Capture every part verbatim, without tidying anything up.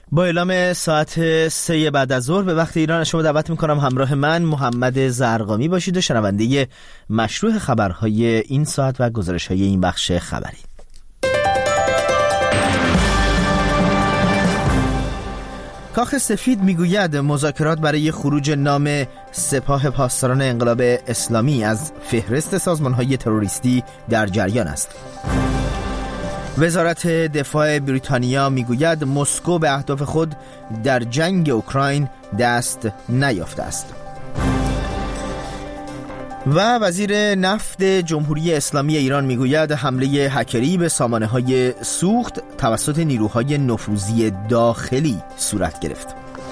با اعلام ساعت سه بعد از ظهر به وقت ایران شما دعوت میکنم همراه من محمد زرقامی باشید و شنونده مشروع خبرهای این ساعت و گزارش‌های این بخش خبری. کاخ سفید میگوید مذاکرات برای خروج نام سپاه پاسداران انقلاب اسلامی از فهرست سازمان‌های تروریستی در جریان است. وزارت دفاع بریتانیا میگوید مسکو به اهداف خود در جنگ اوکراین دست نیافته است. و وزیر نفت جمهوری اسلامی ایران میگوید حمله هکری به سامانه‌های سوخت توسط نیروهای نفوذی داخلی صورت گرفت.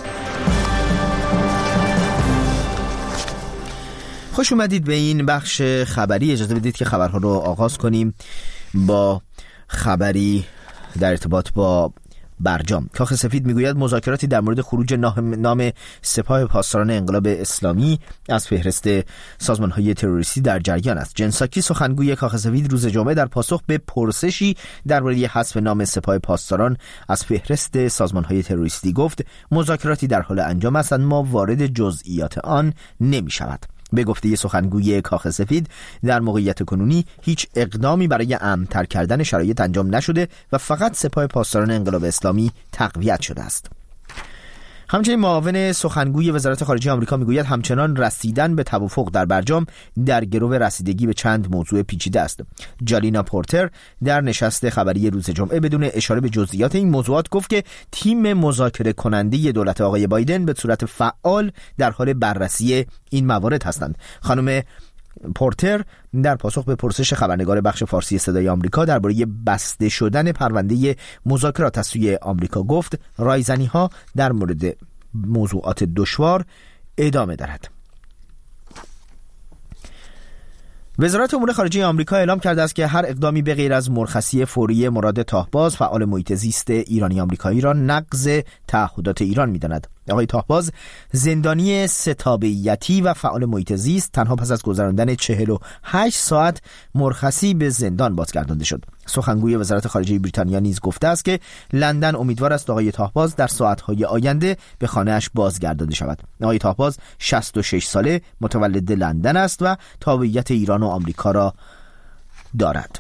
خوش اومدید به این بخش خبری. اجازه بدید که خبرها رو آغاز کنیم با خبری در ارتباط با برجام. کاخ سفید میگوید مذاکراتی در مورد خروج نام سپاه پاسداران انقلاب اسلامی از فهرست سازمان‌های تروریستی در جریان است. جن ساکی سخنگوی کاخ سفید روز جمعه در پاسخ به پرسشی درباره حذف نام سپاه پاسداران از فهرست سازمان‌های تروریستی گفت مذاکراتی در حال انجام است اما وارد جزئیات آن نمی‌شود. به گفته سخنگوی کاخ سفید در موقعیت کنونی هیچ اقدامی برای امن‌تر کردن شرایط انجام نشده و فقط سپاه پاسداران انقلاب اسلامی تقویت شده است. همچنین معاون سخنگوی وزارت خارجه آمریکا میگوید همچنان رسیدن به توافق در برجام در گرو رسیدگی به چند موضوع پیچیده است. جالینا پورتر در نشست خبری روز جمعه بدون اشاره به جزئیات این موضوعات گفت که تیم مذاکره کننده دولت آقای بایدن به صورت فعال در حال بررسی این موارد هستند. خانم پورتر در پاسخ به پرسش خبرنگار بخش فارسی صدای آمریکا درباره بسته شدن پرونده مذاکرات از سوی آمریکا گفت رایزنی‌ها در مورد موضوعات دشوار ادامه دارد. وزارت امور خارجه آمریکا اعلام کرده است که هر اقدامی به غیر از مرخصی فوری مراد طاهباز فعال محیط زیست ایرانی آمریکایی را نقض تعهدات ایران می‌داند. آقای طاهباز زندانی ستابعیتی و فعال محیط زیست تنها پس از گذراندن چهل و هشت ساعت مرخصی به زندان بازگردانده شد. سخنگوی وزارت خارجه بریتانیا نیز گفته است که لندن امیدوار است آقای طاهباز در ساعت‌های آینده به خانه‌اش بازگردانده شود. آقای طاهباز شصت و شش ساله متولد لندن است و تابعیت ایران و آمریکا را دارد.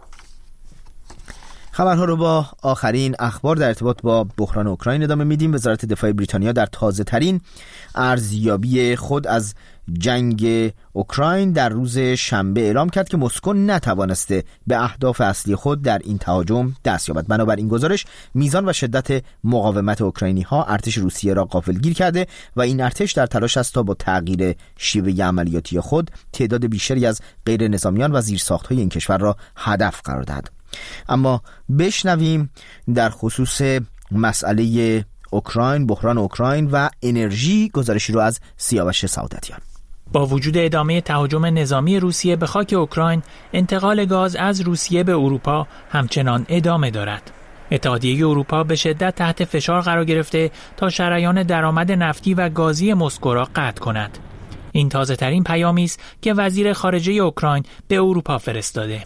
خبرها رو با آخرین اخبار در ارتباط با بحران اوکراین ادامه میدیم. وزارت دفاع بریتانیا در تازه ترین ارزیابی خود از جنگ اوکراین در روز شنبه اعلام کرد که مسکو نتوانسته به اهداف اصلی خود در این تهاجم دست یابد. بنابر این گزارش میزان و شدت مقاومت اوکراینی ها ارتش روسیه را غافلگیر کرده و این ارتش در تلاش است تا با تغییر شیوه عملیاتی خود تعداد بیشتری از غیر نظامیان و زیرساخت‌های این کشور را هدف قرار دهد. اما بشنویم در خصوص مسئله اوکراین، بحران اوکراین و انرژی گزارشی رو از سیاوش سعادتیان. با وجود ادامه تهاجم نظامی روسیه به خاک اوکراین، انتقال گاز از روسیه به اروپا همچنان ادامه دارد. اتحادیه اروپا به شدت تحت فشار قرار گرفته تا شریان درآمد نفتی و گازی مسکو را قطع کند. این تازه ترین پیامی است که وزیر خارجه اوکراین به اروپا فرستاده.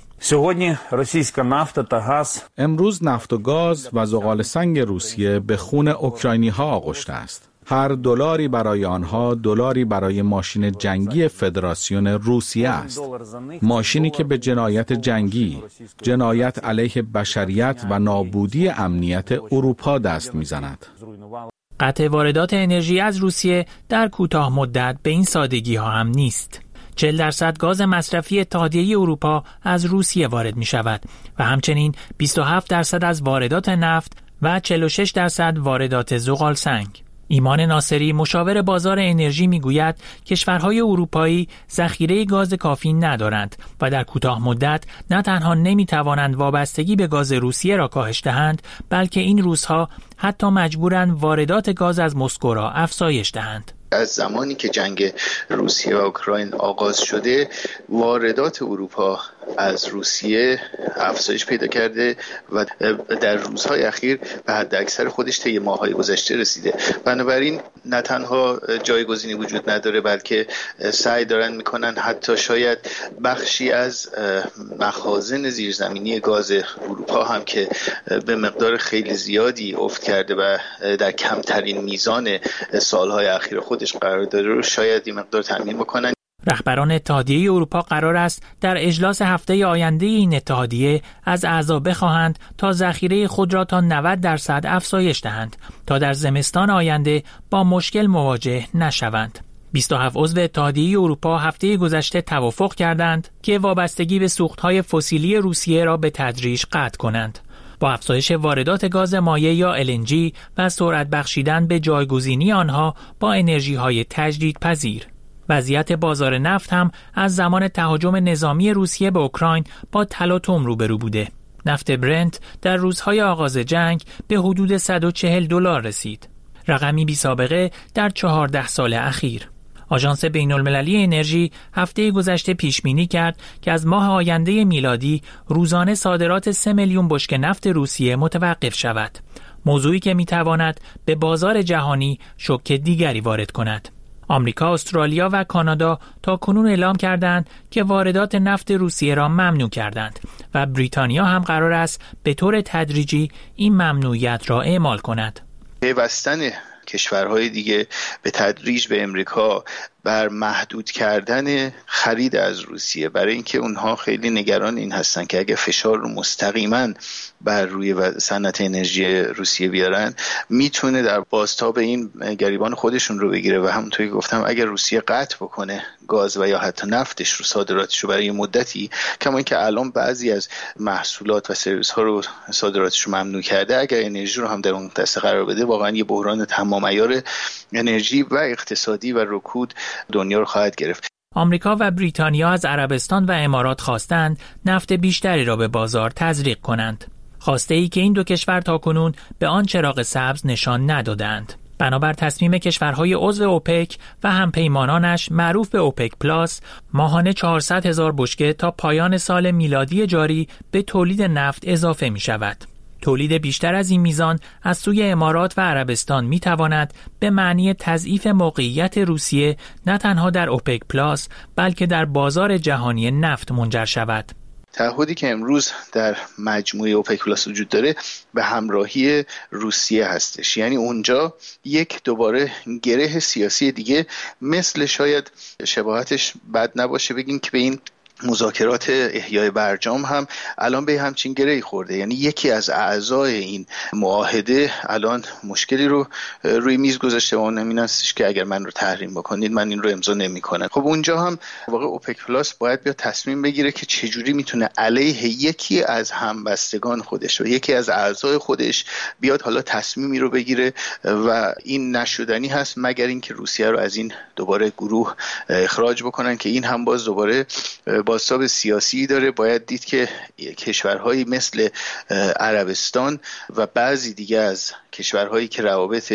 امروز نفت و گاز و زغال سنگ روسیه به خون اوکراینی ها آغشته است. هر دلاری برای آنها دلاری برای ماشین جنگی فدراسیون روسیه است. ماشینی که به جنایت جنگی، جنایت علیه بشریت و نابودی امنیت اروپا دست می‌زند. قطع واردات انرژی از روسیه در کوتاه مدت به این سادگی ها هم نیست. چهل درصد گاز مصرفی اتحادیه اروپا از روسیه وارد می شود و همچنین بیست و هفت درصد از واردات نفت و چهل و شش درصد واردات زغال سنگ. ایمان ناصری مشاور بازار انرژی میگوید کشورهای اروپایی ذخیره گاز کافی ندارند و در کوتاه مدت نه تنها نمیتوانند وابستگی به گاز روسیه را کاهش دهند، بلکه این روزها حتی مجبورند واردات گاز از مسکو را افزایش دهند. از زمانی که جنگ روسیه و اوکراین آغاز شده واردات اروپا از روسیه افزایش پیدا کرده و در روزهای اخیر به حد اکثر خودش طی ماه‌های گذشته رسیده. بنابراین نه تنها جایگزینی وجود نداره، بلکه سعی دارن میکنن حتی شاید بخشی از مخازن زیرزمینی گاز اروپا هم که به مقدار خیلی زیادی افت کرده و در کمترین میزان سالهای اخیر خودش قرار داره رو شاید این مقدار تامین بکنن. رهبران اتحادیه اروپا قرار است در اجلاس هفته آینده این اتحادیه از اعضا بخواهند تا ذخیره خود را تا نود درصد افزایش دهند تا در زمستان آینده با مشکل مواجه نشوند. بیست و هفت عضو اتحادیه اروپا هفته گذشته توافق کردند که وابستگی به سوختهای فسیلی روسیه را به تدریج قطع کنند. با افزایش واردات گاز مایع یا ال ان جی و سرعت بخشیدن به جایگزینی آنها با انرژی‌های تجدیدپذیر. وضعیت بازار نفت هم از زمان تهاجم نظامی روسیه به اوکراین با تلاطم روبرو بوده. نفت برنت در روزهای آغاز جنگ به حدود صد و چهل دلار رسید. رقمی بی سابقه در چهارده سال اخیر. آژانس بین‌المللی انرژی هفته گذشته پیش بینی کرد که از ماه آینده میلادی روزانه صادرات سه میلیون بشکه نفت روسیه متوقف شود. موضوعی که میتواند به بازار جهانی شوک دیگری وارد کند. آمریکا، استرالیا و کانادا تا کنون اعلام کردند که واردات نفت روسیه را ممنوع کردند و بریتانیا هم قرار است به طور تدریجی این ممنوعیت را اعمال کند. پیوستن کشورهای دیگه به تدریج به امریکا بر محدود کردن خرید از روسیه، برای اینکه اونها خیلی نگران این هستن که اگه فشار رو مستقیما بر روی صنعت انرژی روسیه بیارن میتونه در بازتاب این گریبان خودشون رو بگیره و همونطوری که گفتم اگر روسیه قطع بکنه گاز و یا حتی نفتش رو صادراتش رو برای مدتی، کما اینکه الان بعضی از محصولات و سرویس ها رو صادراتش رو ممنوع کرده، اگر انرژی رو هم در اون دسته قرار بده واقعا یه بحران تمام عیار انرژی و اقتصادی و رکود دنیا رو خواهد گرفت. آمریکا و بریتانیا از عربستان و امارات خواستند نفت بیشتری را به بازار تزریق کنند. خواسته ای که این دو کشور تاکنون به آن چراغ سبز نشان ندادند. بنابر تصمیم کشورهای عضو اوپک و همپیمانانش معروف به اوپک پلاس، ماهانه چهارصد هزار بشکه تا پایان سال میلادی جاری به تولید نفت اضافه می شود. تولید بیشتر از این میزان از سوی امارات و عربستان می تواند به معنی تضعیف موقعیت روسیه نه تنها در اوپک پلاس بلکه در بازار جهانی نفت منجر شود. تعهدی که امروز در مجموعه اوپک پلاس وجود داره به همراهی روسیه هستش، یعنی اونجا یک دوباره گره سیاسی دیگه مثل شاید شباهتش بد نباشه بگیم که به این مذاکرات احیای برجام هم الان به همچین گره‌ای خورده، یعنی یکی از اعضای این معاهده الان مشکلی رو روی میز گذاشته و اون این هستش که اگر من رو تحریم بکنید من این رو امضا نمی‌کنم. خب اونجا هم واقع اوپک پلاس باید بیا تصمیم بگیره که چجوری میتونه علیه یکی از همبستگان خودش و یکی از اعضای خودش بیاد حالا تصمیمی رو بگیره و این نشدنی هست مگر اینکه روسیه رو از این دوباره گروه اخراج بکنن که این هم باز دوباره بازتاب سیاسی داره. باید دید که کشورهایی مثل عربستان و بعضی دیگه از کشورهایی که روابط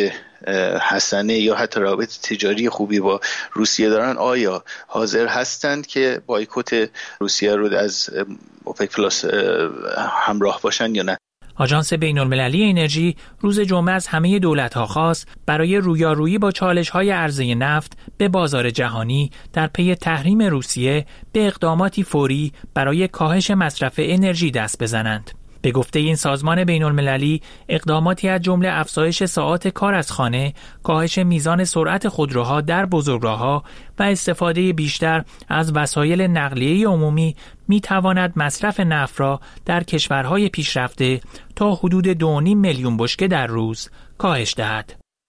حسنه یا حتی روابط تجاری خوبی با روسیه دارن آیا حاضر هستند که بایکوت روسیه رو از اوپک پلاس همراه باشن یا نه. آژانس بین‌المللی انرژی روز جمعه از همه دولت‌ها خواست برای رویارویی با چالش‌های عرضه نفت به بازار جهانی در پی تحریم روسیه به اقداماتی فوری برای کاهش مصرف انرژی دست بزنند. به گفته این سازمان بین‌المللی اقداماتی از جمله افزایش ساعات کار از خانه، کاهش میزان سرعت خودروها در بزرگراه‌ها و استفاده بیشتر از وسایل نقلیه عمومی می تواند مصرف نفت را در کشورهای پیشرفته تا حدود دو و نیم میلیون بشکه در روز کاهش دهد.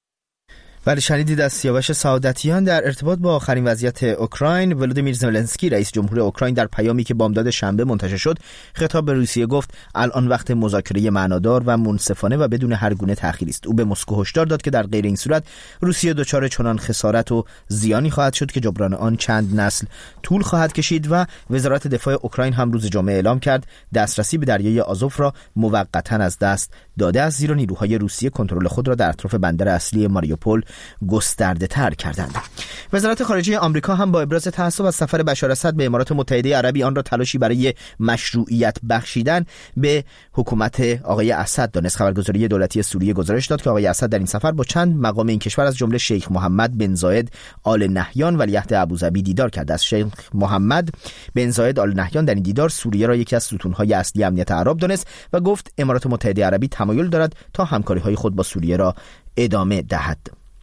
ولی شنیدید از سیاوش سعادتیان در ارتباط با آخرین وضعیت اوکراین. ولودیمیر زلنسکی رئیس جمهور اوکراین در پیامی که بامداد شنبه منتشر شد خطاب به روسیه گفت الان وقت مذاکره معنادار و منصفانه و بدون هر گونه تأخیری است. او به مسکو هشدار داد که در غیر این صورت روسیه دچار چنان خسارت و زیانی خواهد شد که جبران آن چند نسل طول خواهد کشید. و وزارت دفاع اوکراین هم روز جمعه اعلام کرد دسترسی به دریای آزوف را موقتا از دست داده است، زیرا نیروهای روسیه کنترل خود را در اطراف بندر اصلی ماریوپول گسترده تر کردند. وزارت خارجه آمریکا هم با ابراز تعصب از سفر بشار اسد به امارات متحده عربی، آن را تلاشی برای مشروعیت بخشیدن به حکومت آقای اسد دانست. خبرگزاری دولتی سوریه گزارش داد که آقای اسد در این سفر با چند مقام این کشور از جمله شیخ محمد بن زاید آل نهیان ولیعهد ابوظبی دیدار کرده است. شیخ محمد بن زاید آل نهیان در این دیدار سوریه را یکی از ستون‌های اصلی امنیت عرب دانست و گفت امارات متحده عربی تمایل دارد تا همکاری‌های خود با سوریه را ادامه دهد.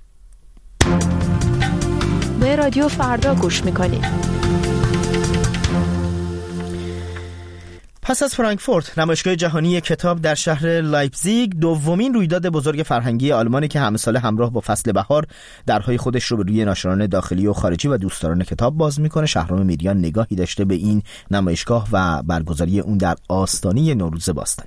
به رادیو فردا گوش می‌کنید. پس از فرانکفورت، نمایشگاه جهانی کتاب در شهر لایپزیگ دومین رویداد بزرگ فرهنگی آلمانی که همه ساله همراه با فصل بهار درهای خودش رو به روی ناشران داخلی و خارجی و دوستداران کتاب باز میکنه. شهرام میریان نگاهی داشته به این نمایشگاه و برگزاری اون در آستانه نوروز باستانی.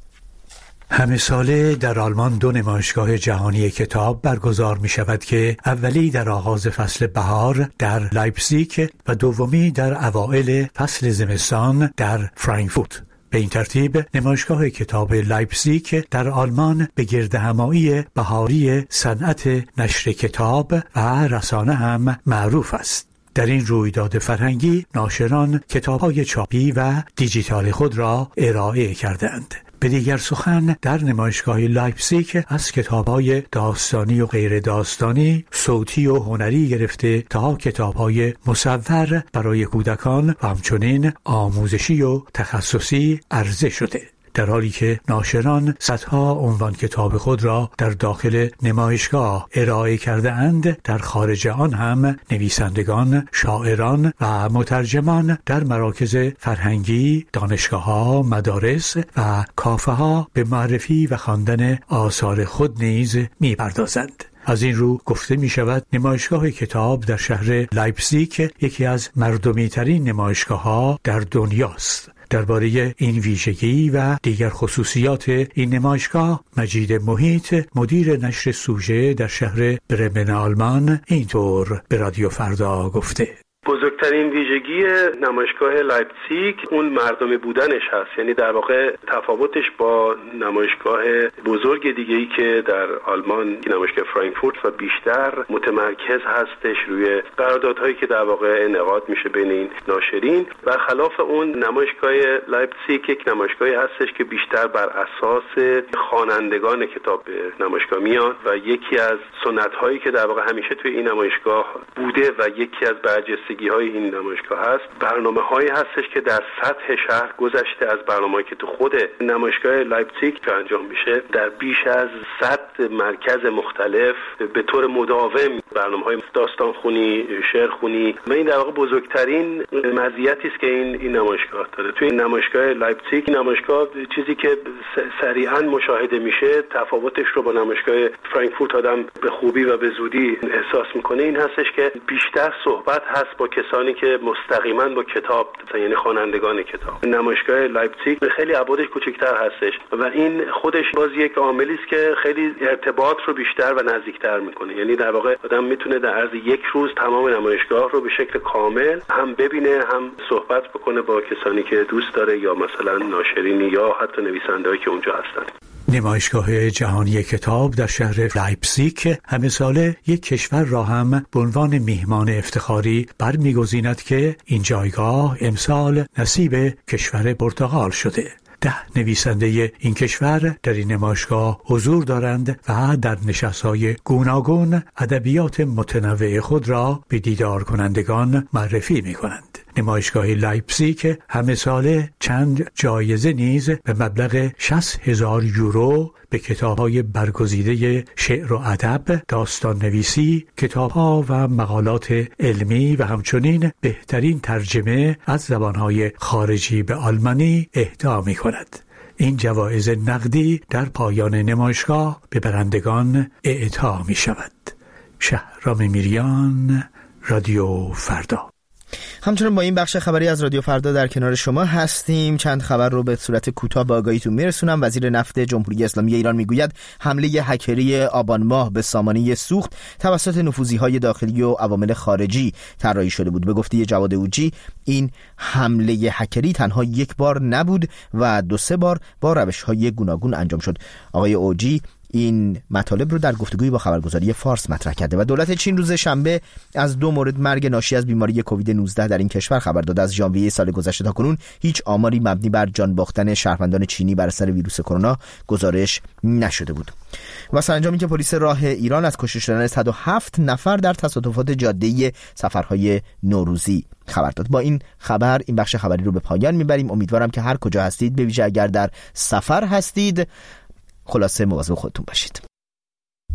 همه ساله در آلمان دو نمایشگاه جهانی کتاب برگزار می شود که اولی در آغاز فصل بهار در لایپزیگ و دومی در اوایل فصل زمستان در فرانکفورت. به این ترتیب نمایشگاه کتاب لایپزیگ در آلمان به گردهمایی بهاری صنعت نشر کتاب و رسانه هم معروف است. در این رویداد فرهنگی ناشران کتاب‌های چاپی و دیجیتال خود را ارائه کردند. به دیگر سخن در نمایشگاه لایپزیگ از کتاب‌های داستانی و غیر داستانی، صوتی و هنری گرفته تا کتاب‌های مصور برای کودکان و همچنین آموزشی و تخصصی عرضه شده. در حالی که ناشران صدها عنوان کتاب خود را در داخل نمایشگاه ارائه کرده اند، در خارج آن هم نویسندگان، شاعران و مترجمان در مراکز فرهنگی، دانشگاه‌ها، مدارس و کافه‌ها به معرفی و خواندن آثار خود نیز می‌پردازند. از این رو گفته می شود نمایشگاه کتاب در شهر لایپزیگ یکی از مردمی ترین نمایشگاه ها در دنیاست. درباره این ویژگی و دیگر خصوصیات این نمایشگاه مجید محیط، مدیر نشر سوژه در شهر برمن آلمان، اینطور به رادیو فردا گفته: بزرگترین ویژگی نمایشگاه لایپزیگ اون مردمی بودنش هست. یعنی در واقع تفاوتش با نمایشگاه بزرگ دیگه‌ای که در آلمان، نمایشگاه فرانکفورت و بیشتر متمرکز هستش روی قراردادهایی که در واقع انعقاد میشه بین این ناشرین، و خلاف اون نمایشگاه لایپزیگ یک نمایشگاهی هستش که بیشتر بر اساس خوانندگان کتاب به نمایشگاه میان و یکی از سنت‌هایی که در واقع همیشه توی این نمایشگاه بوده و یکی از برجسته های این نمایشگاه هست، برنامه هایی هستش که در سطح شهر گذشته از برنامه‌ای که تو خود نمایشگاه لایپزیگ که انجام میشه، در بیش از صد مرکز مختلف به طور مداوم برنامه‌های داستان خونی، شعر خونی و این در واقع بزرگترین مزیتی است که این این نمایشگاه داره. توی این نمایشگاه لایپزیگ، نمایشگاه چیزی که سریعا مشاهده میشه، تفاوتش رو با نمایشگاه فرانکفورت آدم به خوبی و به زودی احساس میکنه، این هستش که بیشتر صحبت هست با کسانی که مستقیما با کتاب، یعنی خوانندگان کتاب. نمایشگاه لایپزیگ خیلی ابعادش کوچکتر هستش و این خودش باز یک عاملی است که خیلی ارتباط رو بیشتر و نزدیکتر میکنه. یعنی در واقع آدم میتونه در عرض یک روز تمام نمایشگاه رو به شکل کامل هم ببینه، هم صحبت بکنه با کسانی که دوست داره یا مثلا ناشرینی یا حتی نویسنده‌ای که اونجا هستن. نمایشگاه جهانی کتاب در شهر لایپزیگ همه ساله یک کشور را هم به عنوان میهمان افتخاری برمیگزیند که این جایگاه امسال نصیب کشور پرتغال شده. ده نویسنده این کشور در این نمایشگاه حضور دارند و در نشست‌های گوناگون ادبیات متنوع خود را به دیدار کنندگان معرفی می‌کنند. نمایشگاه لایپزیگ همه ساله چند جایزه نیز به مبلغ شصت هزار یورو به کتاب‌های برگزیده شعر و ادب، داستان نویسی، کتاب‌ها و مقالات علمی و همچنین بهترین ترجمه از زبان‌های خارجی به آلمانی اهدا می‌کند. این جوایز نقدی در پایان نمایشگاه به برندگان اعطا می‌شود. شهرام میریان، رادیو فردا. همچنین با این بخش خبری از رادیو فردا در کنار شما هستیم. چند خبر رو به صورت کوتاه به آگاهیتون میرسونم. وزیر نفت جمهوری اسلامی ایران میگوید حمله هکری آبان ماه به سامانه سوخت توسط نفوذی‌های داخلی و عوامل خارجی طراحی شده بود. به گفته جواد اوجی این حمله هکری تنها یک بار نبود و دو سه بار با روش‌های گوناگون انجام شد. آقای اوجی این مطالب رو در گفتگویی با خبرگزاری فارس مطرح کرده و دولت چین روز شنبه از دو مورد مرگ ناشی از بیماری کووید نوزده در این کشور خبر داد. از ژانویه سال گذشته تا کنون هیچ آماری مبنی بر جان باختن شهروندان چینی بر اثر ویروس کرونا گزارش نشده بود. و سرانجامی که پلیس راه ایران از کشته شدن صد و هفت نفر در تصادفات جاده‌ای سفرهای نوروزی خبر داد. با این خبر این بخش خبری رو به پایان میبریم. امیدوارم که هر کجا هستید، به ویژه اگر در سفر هستید، خلاصه مواظب خودتون باشید.